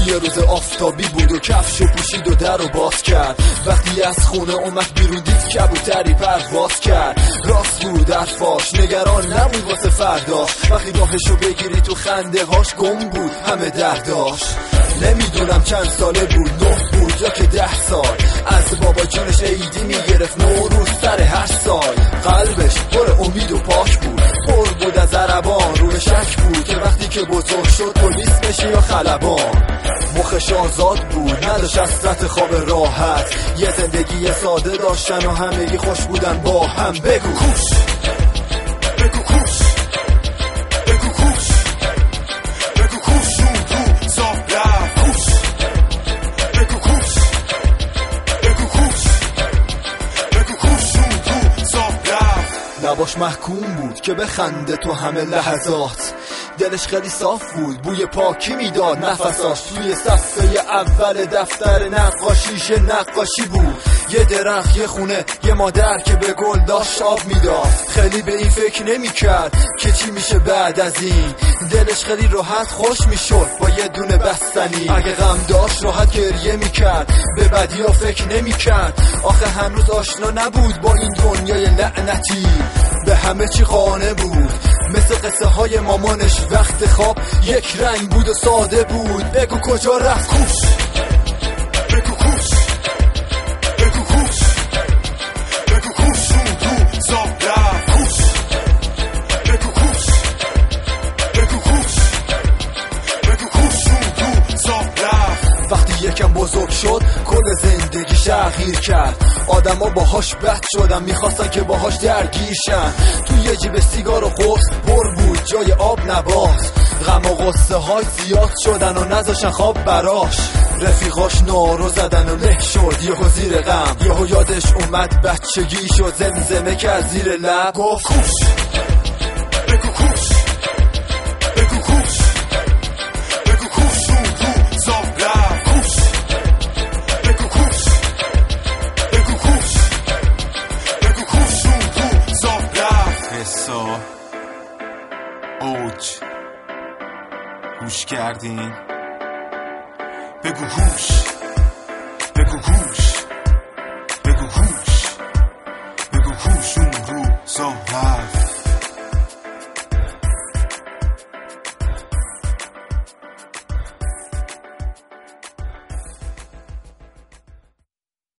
یه روز آفتابی بود و کفشو پوشید و در رو باز کرد. وقتی از خونه اومد بیرون دید کبوتری پرواز کرد. راست بود حرفاش، نگران نبود واسه فرداش. وقتی راهشو بگیری تو خنده هاش گم بود همه درداش. نمیدونم چند ساله بود، 9 بود یا که 10 سال. از بابا جونش عیدی میگرفت نوروز سر 8 سال. قلبش پر امید و پاک بود، پر بود از عربان. روی شک بود که وقتی که بزرگ شد پلیس بشه یا خلبان. مخش آزاد بود، نداشت حسرت خواب راحت. یه زندگی ساده داشتن و همگی خوش بودن با هم. بگو کوش، بگو کوش، بگو کوش، بگو کوش اون تو صاف رفت. کوش، بگو کوش، بگو کوش، بگو کوش اون تو صاف رفت. لباش محکوم بود که بخنده تو همه لحظات. دلش خیلی صاف بود، بوی پاکی میداد نفساش. توی صفحه اول دفتر نقاشیش نقاشی بود. یه درخت، یه خونه، یه مادر که به گل داشت آب میداد. خیلی به این فکر نمیکرد که چی میشه بعد از این. دلش خیلی راحت خوش میشد با یه دونه بستنی. اگه غم داشت راحت گریه میکرد، به بدیا فکر نمیکرد. آخه هنوز آشنا نبود با این دنیای لعنتی. به همه چی قانع بود، مثل قصه های مامانش. وقت خواب یک رنگ بود و ساده بود. بگو کجا رفت؟ کوش، بگو کوش، بگو کوش، بگو کوش اون تو صاف رفت. کوش، بگو کوش، بگو کوش، بگو کوش اون تو صاف رفت. وقتی یکم بزرگ شد کل زندگی تغییر کرد. آدما باهاش بد شدن، میخواستن که باهاش درگیرشن. تو یه جیب سیگار و قرص پر بود، جای آب نباز. غم و غصه های زیاد شدن و نذاشن خواب براش. رفیقاش نارو زدن و له شد یهو زیر غم. یهو یادش اومد بچگی شد، زمزمه که از زیر لب گفت کوش، بگو کوش، بگو کوش، بگو کوش اون تو صاف رفت. کوش، بگو کوش، بگو کوش، بگو کوش اون تو صاف رفت. حسا اوج گوش کردین؟ بگو کوش، بگو کوش، بگو کوش، بگو کوش اون رو صاف رفت.